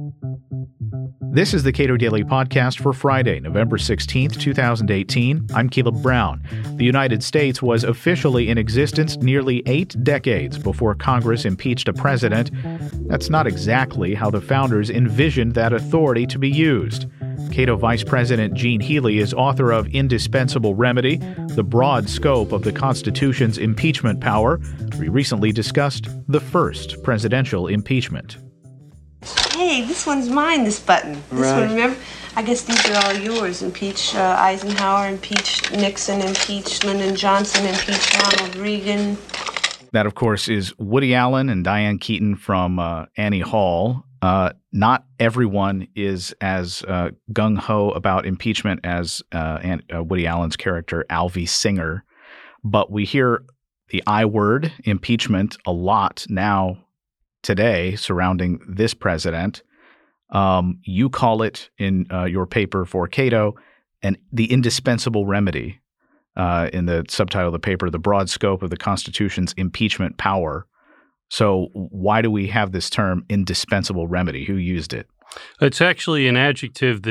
This is the Cato Daily Podcast for Friday, November 16th, 2018. I'm Caleb Brown. The United States was officially in existence nearly 8 decades before Congress impeached a president. That's not exactly how the founders envisioned that authority to be used. Cato Vice President Gene Healy is author of Indispensable Remedy, the broad scope of the Constitution's impeachment power. We recently discussed the first presidential impeachment. Hey, this one's mine, this button. This one, remember? I guess these are all yours. Impeach Eisenhower, impeach Nixon, impeach Lyndon Johnson, impeach Ronald Reagan. That, of course, is Woody Allen and Diane Keaton from Annie Hall. Not everyone is as gung-ho about impeachment as Woody Allen's character, Alvy Singer. But we hear the I word, impeachment, a lot now today surrounding this president. You call it in your paper for Cato the indispensable remedy, in the subtitle of the paper, the broad scope of the Constitution's impeachment power. So why do we have this term indispensable remedy? Who used it? It's actually an adjective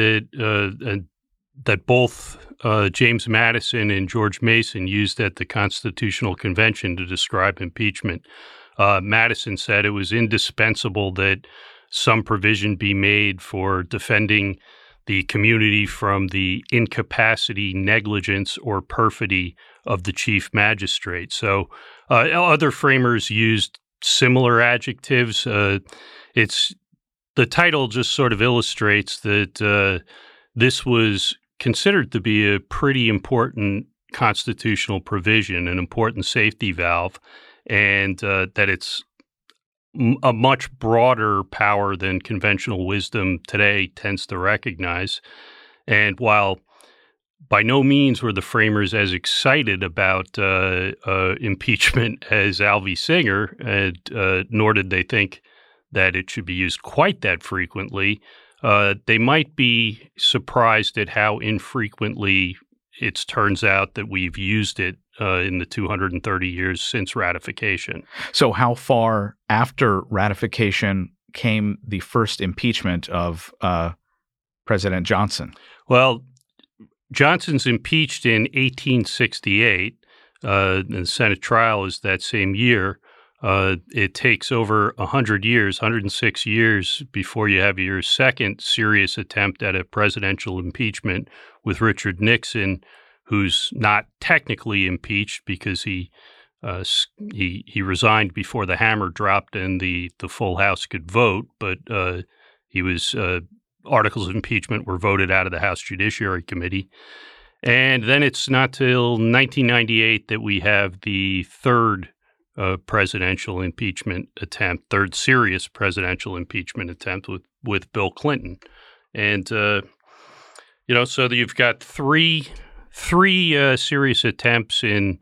that both James Madison and George Mason used at the Constitutional Convention to describe impeachment. Madison said it was indispensable that some provision be made for defending the community from the incapacity, negligence, or perfidy of the chief magistrate. So other framers used similar adjectives. It's the title just sort of illustrates that this was considered to be a pretty important constitutional provision, an important safety valve, and that it's a much broader power than conventional wisdom today tends to recognize. And while by no means were the framers as excited about impeachment as Alvy Singer, nor did they think that it should be used quite that frequently, they might be surprised at how infrequently it turns out that we've used it in the 230 years since ratification. So how far after ratification came the first impeachment of President Johnson? Well, Johnson's impeached in 1868. The Senate trial is that same year. It takes over 100 years, 106 years before you have your second serious attempt at a presidential impeachment with Richard Nixon, who's not technically impeached because he resigned before the hammer dropped and the full House could vote, but articles of impeachment were voted out of the House Judiciary Committee. And then it's not till 1998 that we have the third presidential impeachment attempt, third serious presidential impeachment attempt with Bill Clinton. And, so you've got three serious attempts in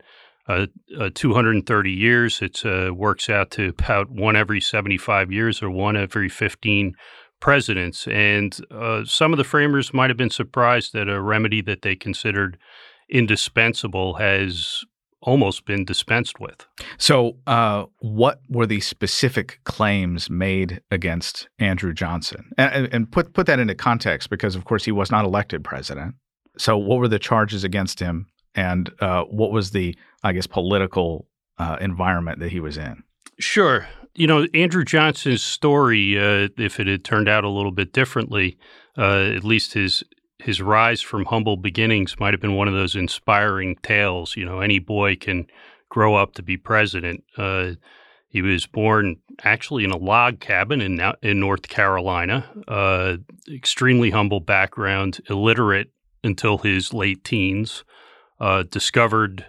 230 years. It works out to about one every 75 years or one every 15 presidents. And some of the framers might have been surprised that a remedy that they considered indispensable has almost been dispensed with. So what were the specific claims made against Andrew Johnson? And put that into context because, of course, he was not elected president. So what were the charges against him, and what was the, political environment that he was in? Sure. Andrew Johnson's story, if it had turned out a little bit differently, at least his rise from humble beginnings might have been one of those inspiring tales. Any boy can grow up to be president. He was born actually in a log cabin in North Carolina, extremely humble background, illiterate until his late teens, discovered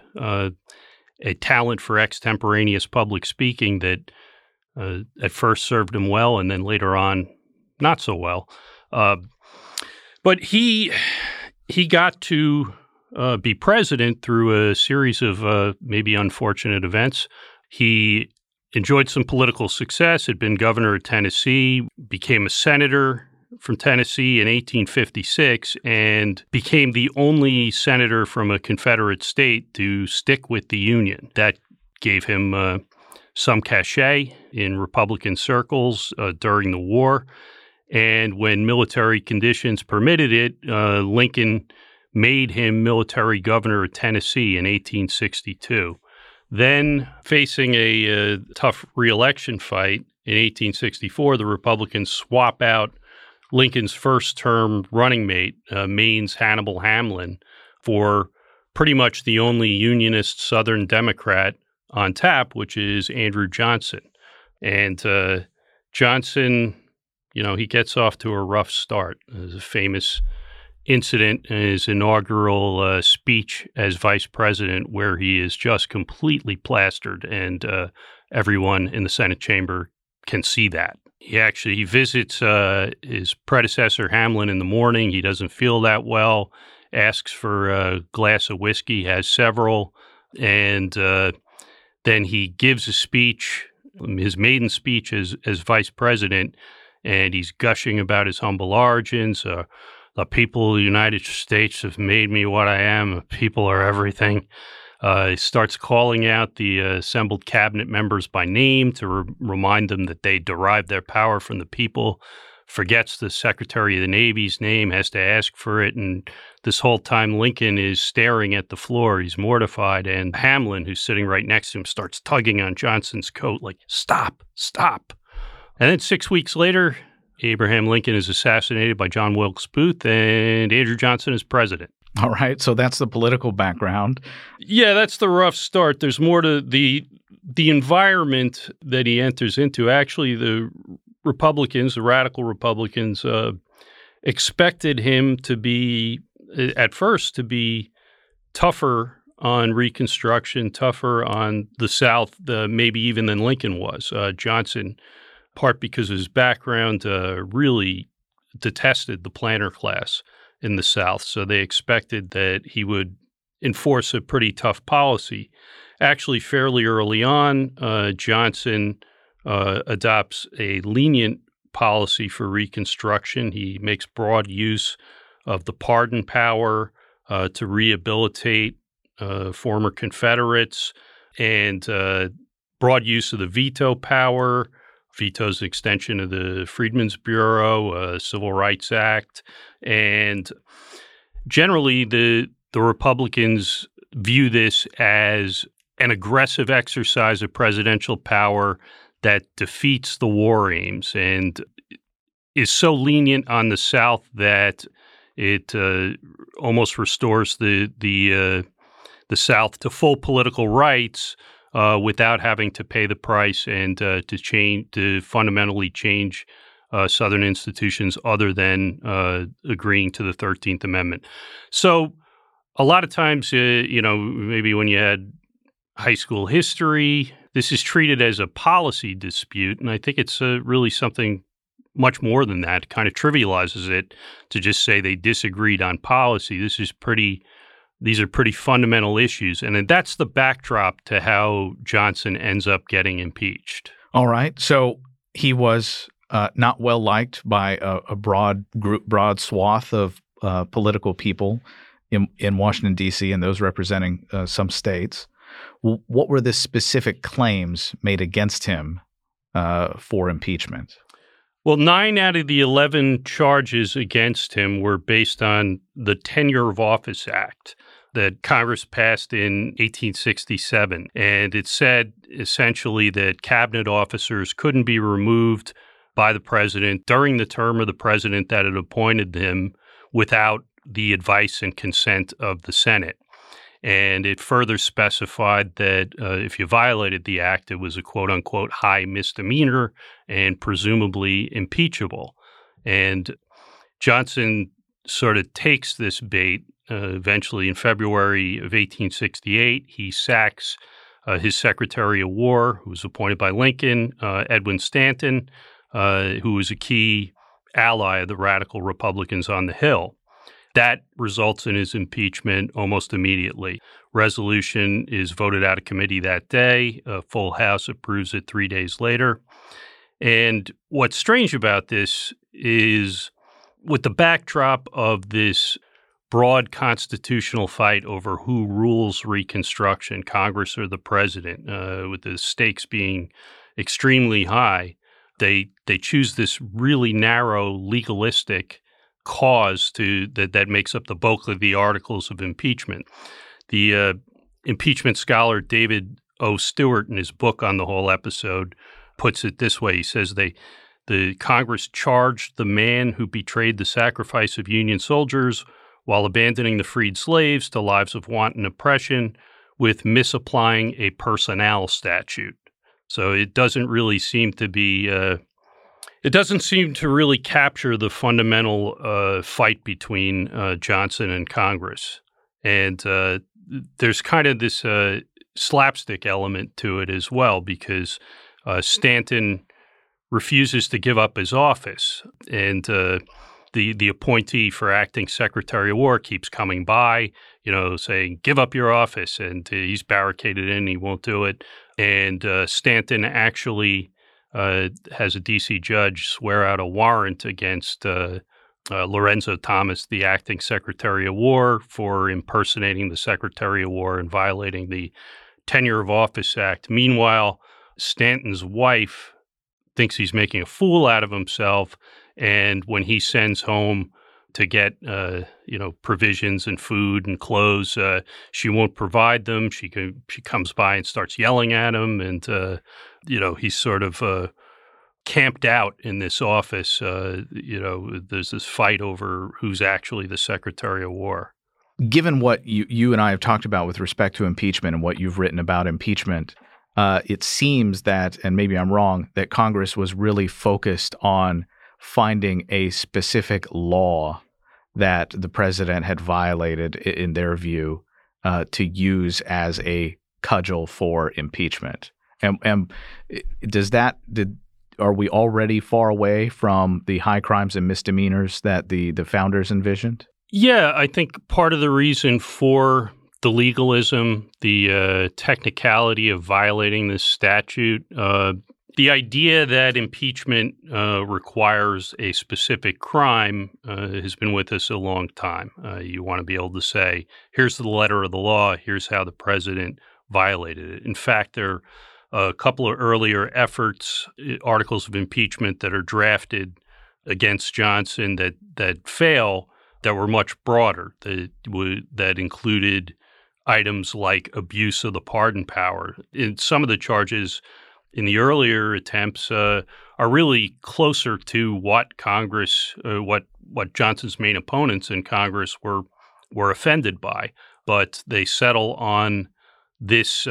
a talent for extemporaneous public speaking that at first served him well and then later on not so well. But he got to be president through a series of maybe unfortunate events. He enjoyed some political success, had been governor of Tennessee, became a senator from Tennessee in 1856, and became the only senator from a Confederate state to stick with the Union. That gave him some cachet in Republican circles during the war. And when military conditions permitted it, Lincoln made him military governor of Tennessee in 1862. Then, facing a tough re-election fight in 1864, the Republicans swap out Lincoln's first-term running mate, Maine's Hannibal Hamlin, for pretty much the only Unionist Southern Democrat on tap, which is Andrew Johnson. And Johnson, he gets off to a rough start. There's a famous incident in his inaugural speech as vice president where he is just completely plastered, and everyone in the Senate chamber can see that. He visits his predecessor Hamlin in the morning. He doesn't feel that well, asks for a glass of whiskey, has several, and then he gives a speech, his maiden speech as vice president, and he's gushing about his humble origins. The people of the United States have made me what I am. People are everything. He starts calling out the assembled cabinet members by name to remind them that they derive their power from the people. Forgets the Secretary of the Navy's name, has to ask for it. And this whole time, Lincoln is staring at the floor. He's mortified. And Hamlin, who's sitting right next to him, starts tugging on Johnson's coat like, stop, stop. And then 6 weeks later, Abraham Lincoln is assassinated by John Wilkes Booth, and Andrew Johnson is president. All right, so that's the political background. Yeah, that's the rough start. There's more to the environment that he enters into. Actually, the Republicans, the radical Republicans, expected him to be, at first, to be tougher on Reconstruction, tougher on the South, maybe even than Lincoln was. Johnson, part because of his background, really detested the planter class in the South. So they expected that he would enforce a pretty tough policy. Actually, fairly early on, Johnson adopts a lenient policy for Reconstruction. He makes broad use of the pardon power to rehabilitate former Confederates, and broad use of the veto power. Veto's extension of the Freedmen's Bureau, Civil Rights Act, and generally the Republicans view this as an aggressive exercise of presidential power that defeats the war aims and is so lenient on the South that it almost restores the South to full political rights without having to pay the price and to fundamentally change Southern institutions other than agreeing to the 13th Amendment. So a lot of times, maybe when you had high school history, this is treated as a policy dispute, and I think it's really something much more than that. It kind of trivializes it to just say they disagreed on policy. These are pretty fundamental issues, and that's the backdrop to how Johnson ends up getting impeached. All right. So he was not well liked by a broad swath of political people in Washington, D.C., and those representing some states. What were the specific claims made against him for impeachment? Well, 9 out of the 11 charges against him were based on the Tenure of Office Act that Congress passed in 1867. And it said essentially that cabinet officers couldn't be removed by the president during the term of the president that had appointed them without the advice and consent of the Senate. And it further specified that if you violated the act, it was a quote-unquote high misdemeanor and presumably impeachable. And Johnson sort of takes this bait. Eventually, in February of 1868, he sacks his Secretary of War, who was appointed by Lincoln, Edwin Stanton, who was a key ally of the radical Republicans on the Hill. That results in his impeachment almost immediately. Resolution is voted out of committee that day. A full House approves it 3 days later. And what's strange about this is with the backdrop of this broad constitutional fight over who rules Reconstruction, Congress or the president, with the stakes being extremely high, they choose this really narrow legalistic cause that makes up the bulk of the articles of impeachment. The impeachment scholar David O. Stewart, in his book on the whole episode, puts it this way. He says the Congress charged the man who betrayed the sacrifice of Union soldiers while abandoning the freed slaves to lives of wanton oppression with misapplying a personnel statute. So it doesn't really seem to be it doesn't seem to really capture the fundamental fight between Johnson and Congress. And there's kind of this slapstick element to it as well, because Stanton refuses to give up his office, and the appointee for acting Secretary of War keeps coming by, saying, give up your office, and he's barricaded in, he won't do it. And Stanton actually has a D.C. judge swear out a warrant against Lorenzo Thomas, the acting Secretary of War, for impersonating the Secretary of War and violating the Tenure of Office Act. Meanwhile, Stanton's wife thinks he's making a fool out of himself, and when he sends home to get provisions and food and clothes, she won't provide them. She comes by and starts yelling at him, and he's sort of camped out in this office. There's this fight over who's actually the Secretary of War. Given what you and I have talked about with respect to impeachment and what you've written about impeachment, it seems that, and maybe I'm wrong, that Congress was really focused on finding a specific law that the president had violated, in their view, to use as a cudgel for impeachment. And are we already far away from the high crimes and misdemeanors that the founders envisioned? Yeah, I think part of the reason for the legalism, the technicality of violating this statute, the idea that impeachment requires a specific crime has been with us a long time. You want to be able to say, here's the letter of the law, here's how the president violated it. In fact, there are a couple of earlier efforts, articles of impeachment that are drafted against Johnson that fail, that were much broader, that included items like abuse of the pardon power. And some of the charges in the earlier attempts are really closer to what Congress, what Johnson's main opponents in Congress were offended by. But they settle on this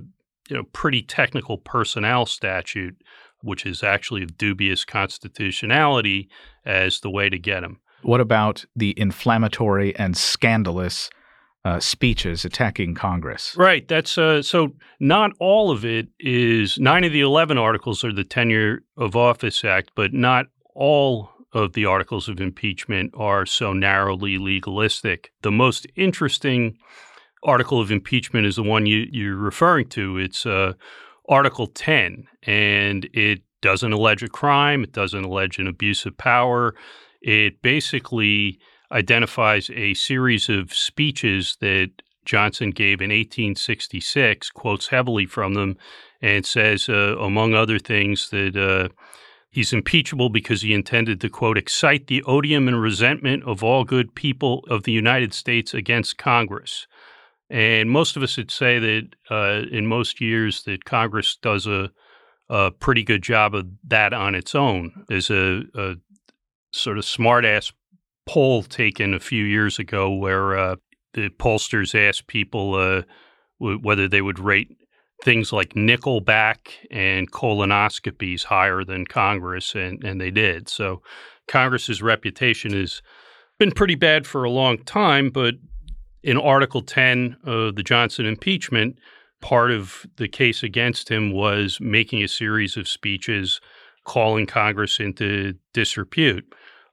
pretty technical personnel statute, which is actually of dubious constitutionality, as the way to get him. What about the inflammatory and scandalous speeches attacking Congress? Right. That's so not all of it is 9 of the 11 articles are the Tenure of Office Act, but not all of the articles of impeachment are so narrowly legalistic. The most interesting article of impeachment is the one you're referring to. It's Article 10, and it doesn't allege a crime. It doesn't allege an abuse of power. It basically identifies a series of speeches that Johnson gave in 1866, quotes heavily from them, and says, among other things, that he's impeachable because he intended to, quote, excite the odium and resentment of all good people of the United States against Congress. And most of us would say that in most years that Congress does a pretty good job of that on its own. There's a sort of smart-ass poll taken a few years ago where the pollsters asked people whether they would rate things like Nickelback and colonoscopies higher than Congress, and they did. So Congress's reputation has been pretty bad for a long time, but in Article 10 of the Johnson impeachment, part of the case against him was making a series of speeches calling Congress into disrepute.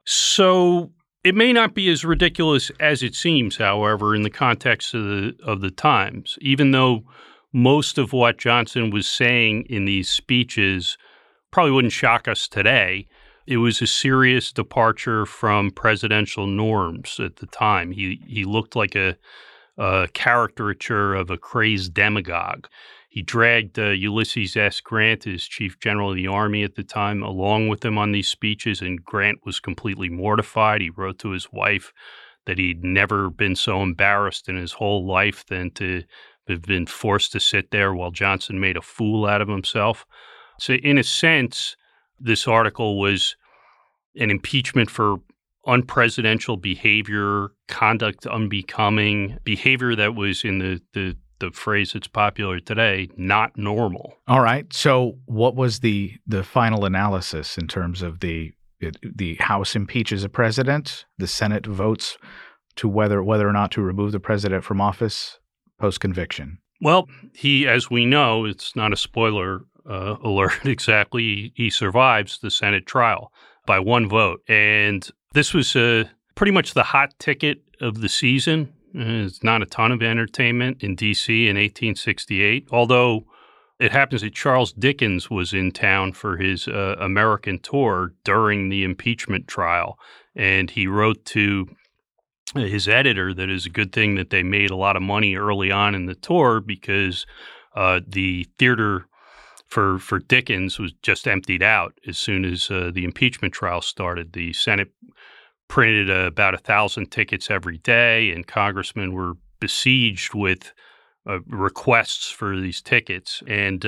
So it may not be as ridiculous as it seems, however, in the context of the times, even though most of what Johnson was saying in these speeches probably wouldn't shock us today. It was a serious departure from presidential norms at the time. He looked like a caricature of a crazed demagogue. He dragged Ulysses S. Grant, as Chief General of the Army at the time, along with him on these speeches, and Grant was completely mortified. He wrote to his wife that he'd never been so embarrassed in his whole life than to have been forced to sit there while Johnson made a fool out of himself. So in a sense, this article was an impeachment for unpresidential behavior, conduct unbecoming, behavior that was, in the phrase that's popular today, not normal. All right. So what was the final analysis in terms of the House impeaches a president, the Senate votes to whether or not to remove the president from office post-conviction? Well, he, as we know, it's not a spoiler alert exactly, he survives the Senate trial by one vote. And this was pretty much the hot ticket of the season. It's not a ton of entertainment in D.C. in 1868, although it happens that Charles Dickens was in town for his American tour during the impeachment trial, and he wrote to his editor that it's a good thing that they made a lot of money early on in the tour because the theater for Dickens was just emptied out as soon as the impeachment trial started. The Senate printed about 1,000 tickets every day, and congressmen were besieged with requests for these tickets. And,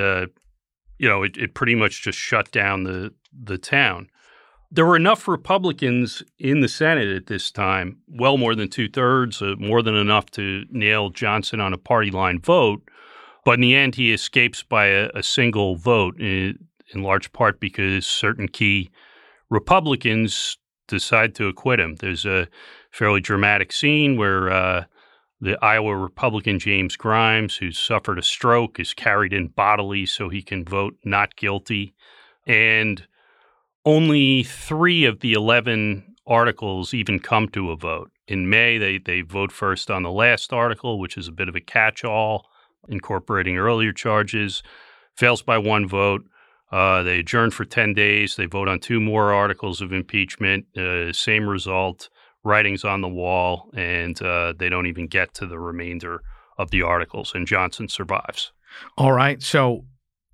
it pretty much just shut down the town. There were enough Republicans in the Senate at this time, well more than 2/3, more than enough to nail Johnson on a party line vote. But in the end, he escapes by a single vote, in large part because certain key Republicans decide to acquit him. There's a fairly dramatic scene where the Iowa Republican James Grimes, who suffered a stroke, is carried in bodily so he can vote not guilty. And only 3 of the 11 articles even come to a vote. In May, they vote first on the last article, which is a bit of a catch-all, incorporating earlier charges, fails by 1 vote. They adjourn for 10 days. They vote on 2 more articles of impeachment, same result, writings on the wall, and they don't even get to the remainder of the articles, and Johnson survives. All right. So,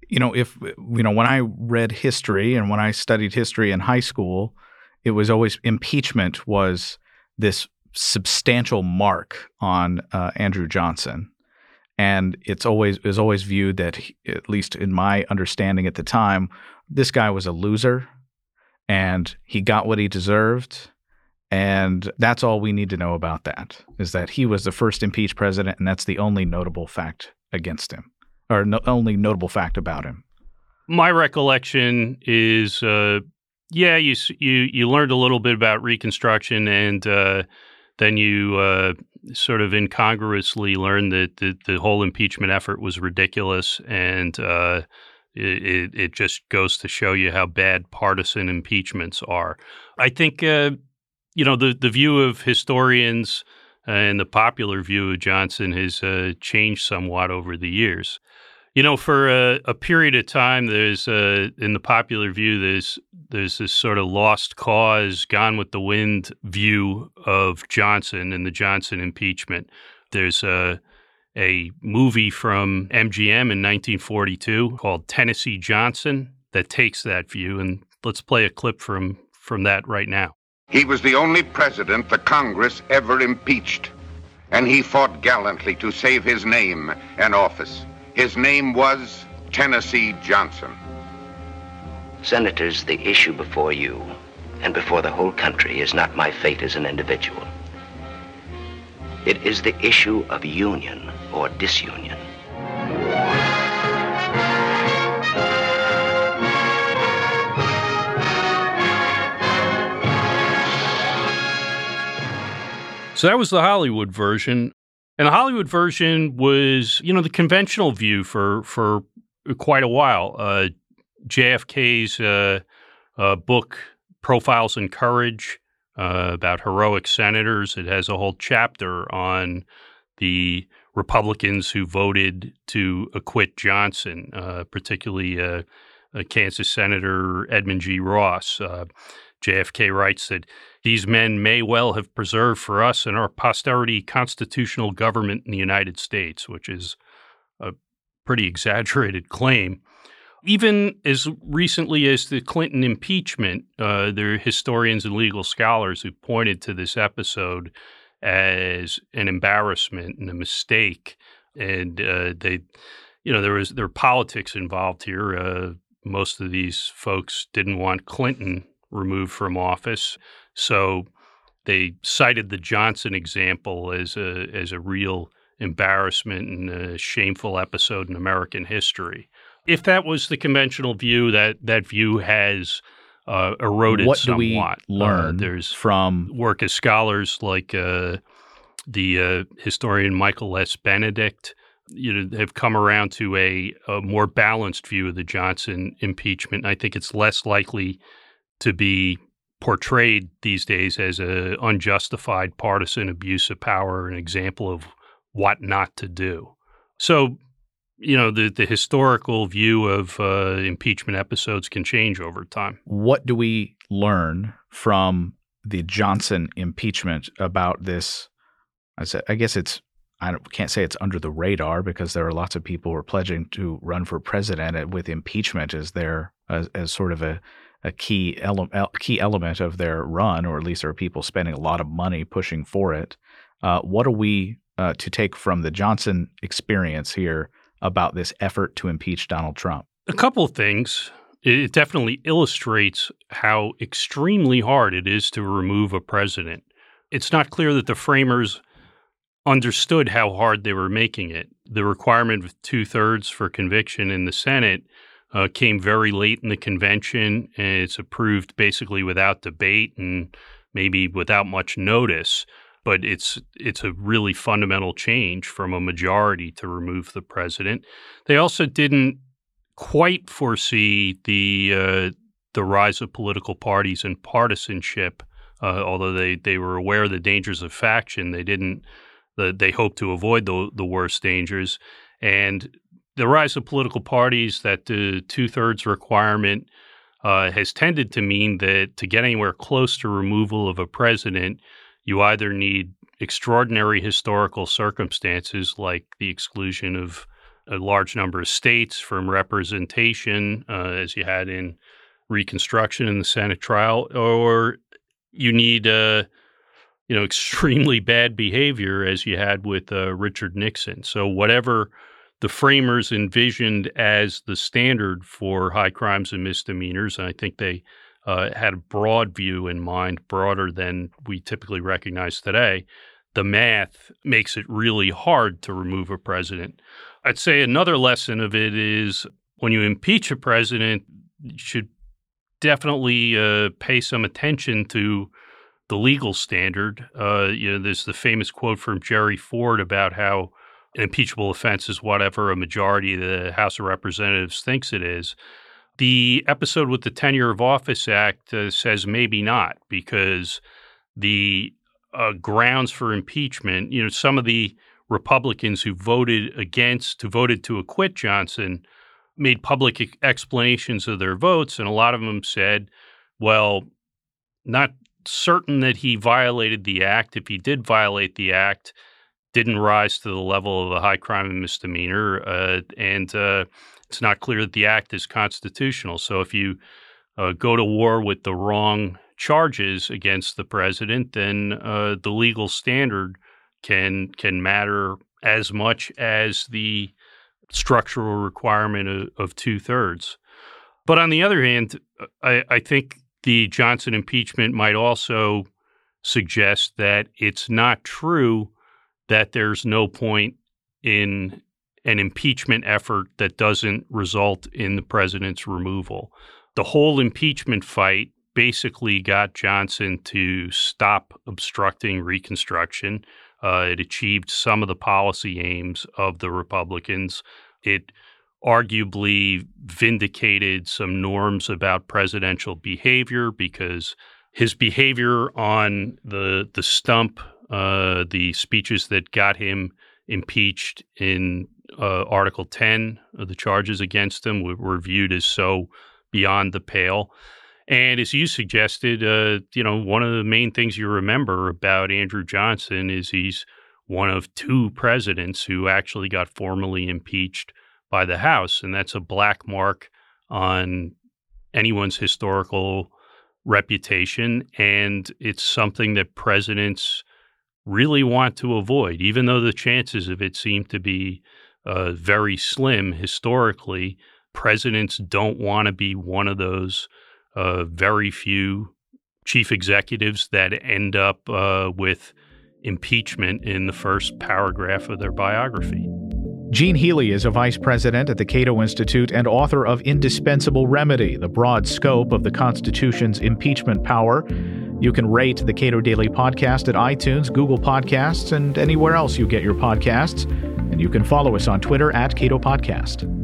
when I read history and when I studied history in high school, it was always impeachment was this substantial mark on Andrew Johnson. And it was always viewed that, at least in my understanding at the time, this guy was a loser and he got what he deserved. And that's all we need to know about that, is that he was the first impeached president, and that's the only notable fact against him, or only notable fact about him. My recollection is, you learned a little bit about Reconstruction, and then you sort of incongruously learned that the whole impeachment effort was ridiculous, and it just goes to show you how bad partisan impeachments are. I think, the view of historians and the popular view of Johnson has changed somewhat over the years. For a period of time, there's in the popular view, there's this sort of lost cause, gone with the wind view of Johnson and the Johnson impeachment. There's a movie from MGM in 1942 called Tennessee Johnson that takes that view, and let's play a clip from that right now. He was the only president the Congress ever impeached, and he fought gallantly to save his name and office. His name was Tennessee Johnson. Senators, the issue before you and before the whole country is not my fate as an individual. It is the issue of union or disunion. So that was the Hollywood version. And the Hollywood version was, the conventional view for quite a while. JFK's book, Profiles in Courage, about heroic senators. It has a whole chapter on the Republicans who voted to acquit Johnson, particularly Kansas Senator Edmund G. Ross. JFK writes that these men may well have preserved for us and our posterity constitutional government in the United States, which is a pretty exaggerated claim. Even as recently as the Clinton impeachment, there are historians and legal scholars who pointed to this episode as an embarrassment and a mistake. And there were politics involved here. Most of these folks didn't want Clinton removed from office, so they cited the Johnson example as a real embarrassment and a shameful episode in American history. If that was the conventional view, that view has eroded what somewhat. What do we learn there's from work of scholars like the historian Michael S. Benedict, have come around to a more balanced view of the Johnson impeachment. I think it's less likely to be portrayed these days as an unjustified partisan abuse of power, an example of what not to do. So, the historical view of impeachment episodes can change over time. What do we learn from the Johnson impeachment about this? I guess I can't say it's under the radar because there are lots of people who are pledging to run for president with impeachment as as sort of a key element of their run, or at least there are people spending a lot of money pushing for it. What are we to take from the Johnson experience here about this effort to impeach Donald Trump? A couple of things. It definitely illustrates how extremely hard it is to remove a president. It's not clear that the framers understood how hard they were making it. The requirement of 2/3 for conviction in the Senate came very late in the convention, and it's approved basically without debate and maybe without much notice. But it's a really fundamental change from a majority to remove the president. They also didn't quite foresee the rise of political parties and partisanship, although they were aware of the dangers of faction. They hoped to avoid the worst dangers. And the rise of political parties, that the 2/3 requirement has tended to mean that to get anywhere close to removal of a president, you either need extraordinary historical circumstances like the exclusion of a large number of states from representation, as you had in Reconstruction in the Senate trial, or you need extremely bad behavior as you had with Richard Nixon. So whatever the framers envisioned as the standard for high crimes and misdemeanors, and I think they had a broad view in mind, broader than we typically recognize today, the math makes it really hard to remove a president. I'd say another lesson of it is when you impeach a president, you should definitely pay some attention to the legal standard. There's the famous quote from Jerry Ford about how an impeachable offense is whatever a majority of the House of Representatives thinks it is. The episode with the Tenure of Office Act says maybe not, because the grounds for impeachment, some of the Republicans who voted to acquit Johnson made public explanations of their votes, and a lot of them said, well, not certain that he violated the act. If he did violate the act, didn't rise to the level of a high crime and misdemeanor, and it's not clear that the act is constitutional. So if you go to war with the wrong charges against the president, then the legal standard can matter as much as the structural requirement of 2/3. But on the other hand, I think the Johnson impeachment might also suggest that it's not true that there's no point in an impeachment effort that doesn't result in the president's removal. The whole impeachment fight basically got Johnson to stop obstructing Reconstruction. It achieved some of the policy aims of the Republicans. It arguably vindicated some norms about presidential behavior, because his behavior on the stump, the speeches that got him impeached in Article 10 of the charges against him were viewed as so beyond the pale. And as you suggested, one of the main things you remember about Andrew Johnson is he's one of two presidents who actually got formally impeached by the House, and that's a black mark on anyone's historical reputation, and it's something that presidents really want to avoid, even though the chances of it seem to be very slim historically. Presidents don't want to be one of those very few chief executives that end up with impeachment in the first paragraph of their biography. Gene Healy is a vice president at the Cato Institute and author of Indispensable Remedy, the broad scope of the Constitution's impeachment power. You can rate the Cato Daily Podcast at iTunes, Google Podcasts, and anywhere else you get your podcasts. And you can follow us on Twitter at Cato Podcast.